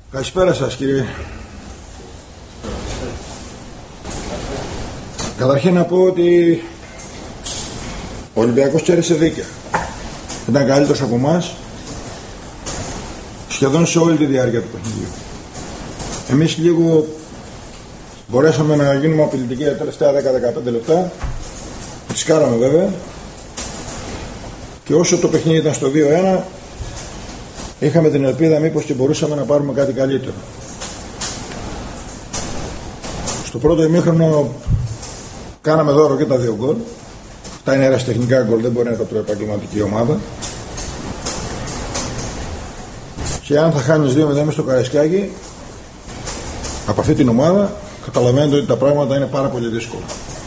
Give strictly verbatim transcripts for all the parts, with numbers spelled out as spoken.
Καλησπέρα σας κύριε. Καταρχήν να πω ότι ο Ολυμπιακός κέρδισε δίκαια. Ήταν καλύτερος από εμάς σχεδόν σε όλη τη διάρκεια του παιχνιδιού. Εμείς λίγο μπορέσαμε να γίνουμε απειλητικοί τα τελευταία δέκα με δεκαπέντε λεπτά. Τις κάναμε βέβαια. Και όσο το παιχνίδι ήταν στο δύο ένα, είχαμε την ελπίδα μήπως και μπορούσαμε να πάρουμε κάτι καλύτερο. Στο πρώτο ημίχρονο κάναμε δώρο και τα δύο γκολ. Αυτά είναι αεραστεχνικά γκολ, δεν μπορεί να τα τρώει επαγγελματική ομάδα. Και αν θα χάνεις δύο μηδέν στο Καραϊσκάκι από αυτή την ομάδα, καταλαβαίνετε ότι τα πράγματα είναι πάρα πολύ δύσκολα.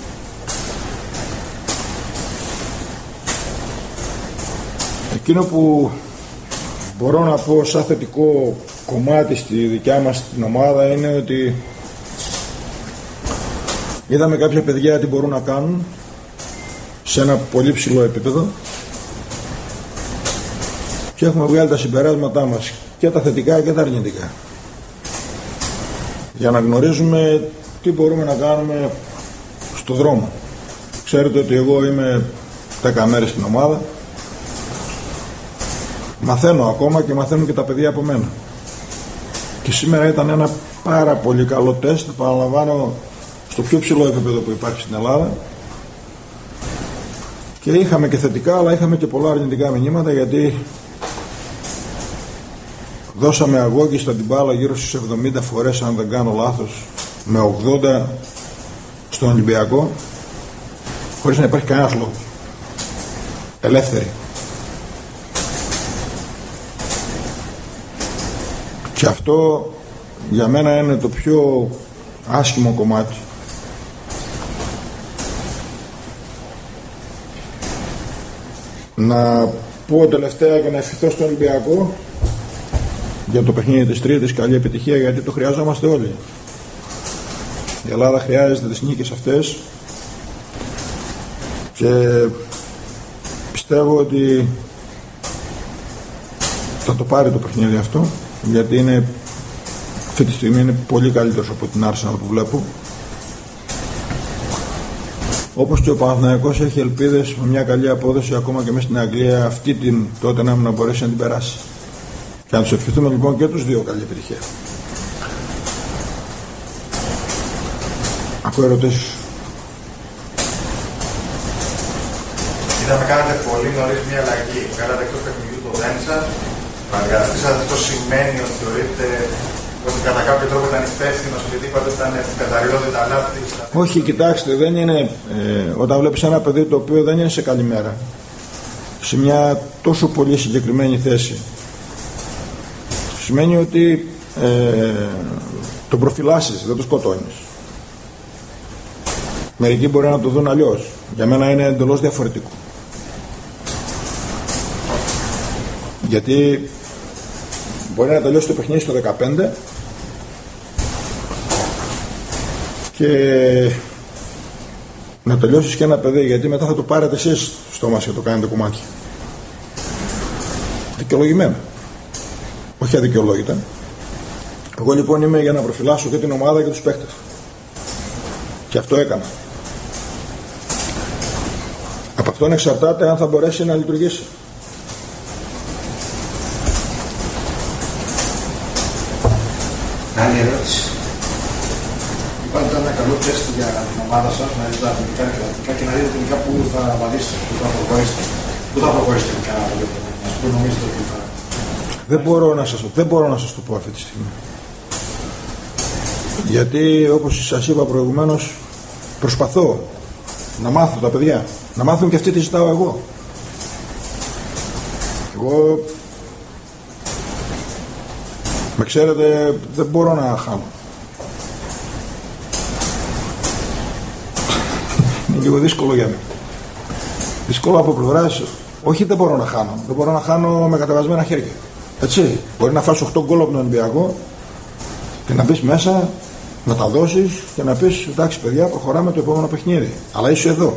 Εκείνο που μπορώ να πω σαν θετικό κομμάτι στη δικιά μας την ομάδα είναι ότι είδαμε κάποια παιδιά τι μπορούν να κάνουν σε ένα πολύ ψηλό επίπεδο και έχουμε βγάλει τα συμπεράσματά μας και τα θετικά και τα αρνητικά για να γνωρίζουμε τι μπορούμε να κάνουμε στο δρόμο. Ξέρετε ότι εγώ είμαι δέκα μέρες στην ομάδα, μαθαίνω ακόμα και μαθαίνουν και τα παιδιά από μένα. Και σήμερα ήταν ένα πάρα πολύ καλό τεστ, παραλαμβάνω, στο πιο ψηλό επίπεδο που υπάρχει στην Ελλάδα. Και είχαμε και θετικά, αλλά είχαμε και πολλά αρνητικά μηνύματα, γιατί δώσαμε αγώγιστα την μπάλα γύρω στις εβδομήντα φορές, αν δεν κάνω λάθος, με ογδόντα στον Ολυμπιακό, χωρίς να υπάρχει κανένας λόγος. Ελεύθερη. Και αυτό για μένα είναι το πιο άσχημο κομμάτι. Να πω τελευταία και να ευχηθώ στον Ολυμπιακό για το παιχνίδι της Τρίτης καλή επιτυχία, γιατί το χρειάζομαστε όλοι. Η Ελλάδα χρειάζεται τις νίκες αυτές και πιστεύω ότι θα το πάρει το παιχνίδι αυτό, γιατί είναι, αυτή τη στιγμή είναι πολύ καλύτερος από την Arsenal που βλέπω. Όπως και ο Παναθηναϊκός έχει ελπίδες με μια καλή απόδοση ακόμα και μέσα στην Αγγλία αυτή την τότε να μπορέσει να την περάσει. Και να τους ευχηθούμε λοιπόν και τους δύο καλή επιτυχία. Ακούω ερωτήσεις. Είδαμε κάνατε πολύ νωρίς μια αλλαγή. Βγάλατε εκτός παιχνιδιού το Δένσα. Αντικαταστήσατε, αυτό σημαίνει ότι θεωρείτε ότι κατά κάποιο τρόπο ήταν υπεύθυνος, γιατί είπατε ότι ήταν πεταριώδη τα λάθη? Όχι, κοιτάξτε, δεν είναι, ε, όταν βλέπεις ένα παιδί το οποίο δεν είναι σε καλή μέρα, σε μια τόσο πολύ συγκεκριμένη θέση, σημαίνει ότι ε, τον προφυλάσσεις, δεν τον σκοτώνεις. Μερικοί μπορεί να το δουν αλλιώς. Για μένα είναι εντελώς διαφορετικό. Γιατί μπορεί να τελειώσει το παιχνίδι στο δεκαπέντε και να τελειώσεις και ένα παιδί, γιατί μετά θα το πάρετε εσείς στο μας και το κάνετε κομμάτια. Δικαιολογημένα. Όχι αδικαιολόγητα. Εγώ λοιπόν είμαι για να προφυλάσσω και την ομάδα και τους παίκτες. Και αυτό έκανα. Από αυτόν εξαρτάται αν θα μπορέσει να λειτουργήσει. Άλλη ερώτηση. Είπατε ένα καλό τεστ για την ομάδα σας, να δείτε τα αθλητικά και τα αθλητικά και να δείτε τελικά πού θα βαδίσετε, πού θα προχωρήσετε. Πού θα προχωρήσετε τελικά, πού νομίζετε ότι θα... Δεν μπορώ να σας, δεν μπορώ να σας το πω αυτή τη στιγμή. Γιατί όπως σας είπα προηγουμένως, προσπαθώ να μάθω τα παιδιά, να μάθουν και αυτοί τι ζητάω εγώ. Εγώ, με ξέρετε, δεν μπορώ να χάνω. Είναι λίγο δύσκολο για μένα. Δύσκολο από πλευράς, όχι δεν μπορώ να χάνω, δεν μπορώ να χάνω με κατεβασμένα χέρια. Έτσι, μπορεί να φας οκτώ γκολ από τον Ολυμπιακό και να μπεις μέσα, να τα δώσεις και να πεις εντάξει παιδιά, προχωράμε το επόμενο παιχνίδι, αλλά είσαι εδώ.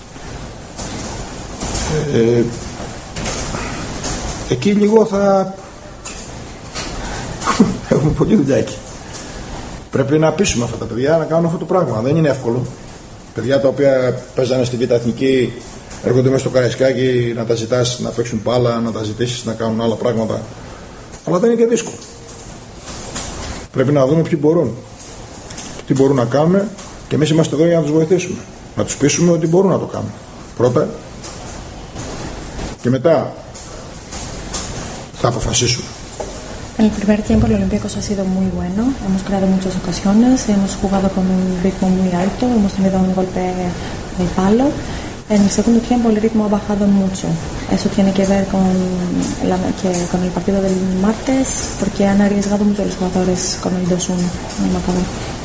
ε, εκεί λίγο θα έχουμε πολλή δουλειά εκεί. Πρέπει να πείσουμε αυτά τα παιδιά να κάνουν αυτό το πράγμα. Δεν είναι εύκολο. Παιδιά τα οποία παίζανε στη Β' Εθνική, έρχονται μέσα στο Καραϊσκάκι να τα ζητάς να παίξουν μπάλα, να τα ζητήσεις να κάνουν άλλα πράγματα. Αλλά δεν είναι και δύσκολο. Πρέπει να δούμε ποιοι μπορούν. Τι μπορούν να κάνουν και εμείς είμαστε εδώ για να τους βοηθήσουμε. Να τους πείσουμε ότι μπορούν να το κάνουν. Πρώτα και μετά θα apofasismo. En el primer tiempo el Olympiacos ha sido muy bueno, hemos creado muchas ocasiones, hemos jugado con un ritmo muy alto, hemos tenido un golpe al palo. En el segundo tiempo el ritmo ha bajado mucho. Eso tiene que ver con, la, que, con el partido del martes, porque han arriesgado mucho los jugadores con el dos uno en el marcador.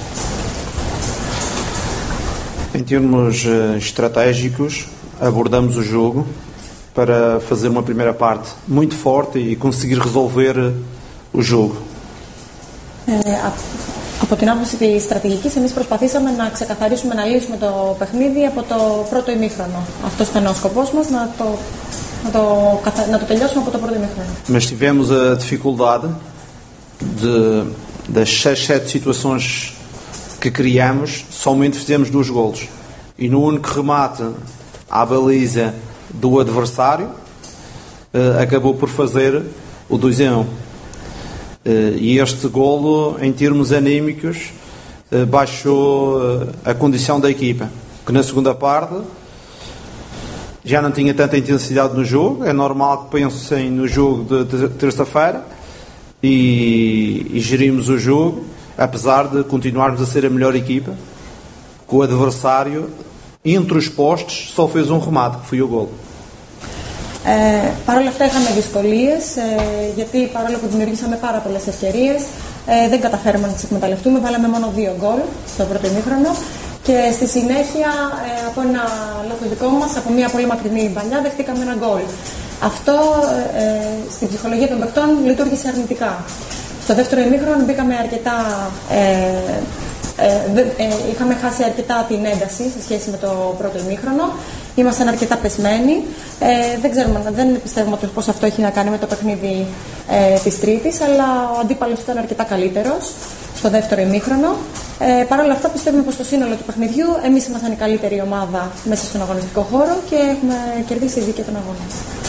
Em termos uh, estratégicos, abordamos o jogo para fazer uma primeira parte muito forte e conseguir resolver o jogo. Ε, από την άποψη της στρατηγικής, εμείς προσπαθήσαμε να ξεκαθαρίσουμε, να λύσουμε το παιχνίδι από το πρώτο ημίχρονο. Αυτός ήταν ο σκοπός μας, να το, να το, να το τελειώσουμε από το πρώτο ημίχρονο. Mas tivemos a dificuldade de, das seis, sete situações que criamos, somente fizemos dois golos. E no único remate à baliza do adversário, uh, acabou por fazer o dois a um. Uh, e este golo, em termos anímicos, uh, baixou uh, a condição da equipa, que na segunda parte já não tinha tanta intensidade no jogo. É normal que pensem no jogo de, de terça-feira e, e gerimos o jogo, apesar de continuarmos a ser a melhor equipa, que o adversário, entre os postes, só fez um remate, que foi o golo. Ε, Παρ' όλα αυτά είχαμε δυσκολίες, ε, γιατί παρόλο που δημιουργήσαμε πάρα πολλές ευκαιρίες, ε, δεν καταφέραμε να τις εκμεταλλευτούμε. Βάλαμε μόνο δύο γκολ στο πρώτο ημίχρονο και στη συνέχεια ε, από ένα λάθος δικό μας, από μια πολύ μακρινή μπαλιά, δεχτήκαμε ένα γκολ. Αυτό ε, στην ψυχολογία των παιχτών λειτουργήσε αρνητικά. Στο δεύτερο ημίχρονο μπήκαμε αρκετά... Ε, Ε, ε, είχαμε χάσει αρκετά την ένταση σε σχέση με το πρώτο ημίχρονο. Ήμασταν αρκετά πεσμένοι. Ε, δεν ξέρουμε, δεν πιστεύουμε πως αυτό έχει να κάνει με το παιχνίδι ε, της Τρίτης, αλλά ο αντίπαλος ήταν αρκετά καλύτερος στο δεύτερο ημίχρονο. Ε, Παρ' όλα αυτά πιστεύουμε πως στο σύνολο του παιχνιδιού εμείς ήμασταν η καλύτερη ομάδα μέσα στον αγωνιστικό χώρο και έχουμε κερδίσει δίκαια τον αγώνα.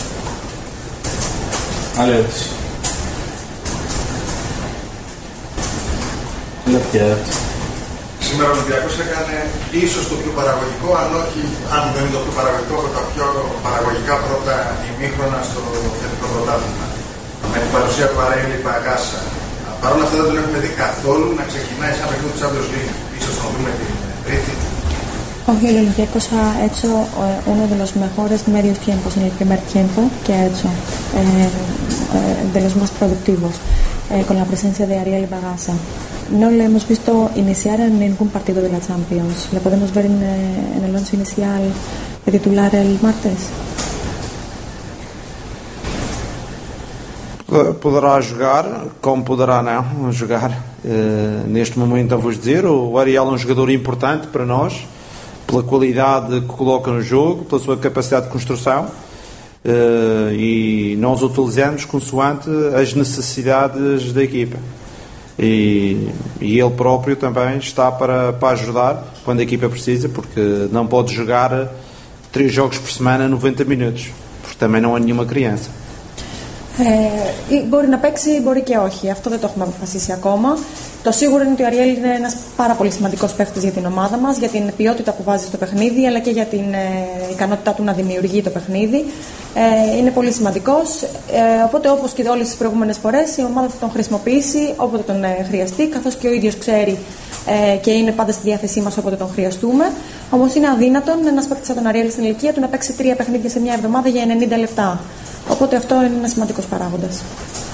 Άλλη ερώτηση. Σήμερα ο Ολυμπιακός έκανε ίσως το πιο παραγωγικό, αν όχι, αν δεν είναι το πιο παραγωγικό, από τα πιο παραγωγικά πρώτα ημίχρονα στο θετικό πρωτάθλημα. Με την παρουσία του Αρέλη Παγάσα. Παρ' όλα αυτά δεν τον έχουμε δει καθόλου να ξεκινάει σαν παιχνίδι του Champions League. Ίσως τον δούμε την Τρίτη. Hoy el Olympiacos ha hecho eh, uno de los mejores medios tiempos en el primer tiempo que ha hecho, eh, eh, de los más productivos, eh, con la presencia de Ariel Bagasa. No le hemos visto iniciar en ningún partido de la Champions. ¿Le podemos ver en, en el once inicial de titular el martes? Poderá jogar, como poderá não jogar. Uh, neste momento, eu vou dizer, o Ariel é um jogador importante para nós, pela qualidade que coloca no jogo, pela sua capacidade de construção, uh, e nós o utilizamos consoante as necessidades da equipa. E, e ele próprio também está para, para ajudar quando a equipa precisa, porque não pode jogar três jogos por semana noventa minutos, porque também não é nenhuma criança. Ε, μπορεί να παίξει, μπορεί και όχι. Αυτό δεν το έχουμε αποφασίσει ακόμα. Το σίγουρο είναι ότι ο Αριέλ είναι ένας πάρα πολύ σημαντικός παίκτης για την ομάδα μας, για την ποιότητα που βάζει στο παιχνίδι, αλλά και για την ε, ικανότητά του να δημιουργεί το παιχνίδι. Ε, είναι πολύ σημαντικός. Ε, οπότε, όπως και όλες τις προηγούμενες φορές, η ομάδα θα τον χρησιμοποιήσει όποτε τον ε, χρειαστεί, καθώς και ο ίδιος ξέρει ε, και είναι πάντα στη διάθεσή μας όποτε τον χρειαστούμε. Όμως είναι αδύνατον ένας παίκτης σαν τον Αριέλ στην ηλικία του να παίξει τρία παιχνίδια σε μια εβδομάδα για ενενήντα λεπτά. Οπότε αυτό είναι ένας σημαντικός παράγοντας.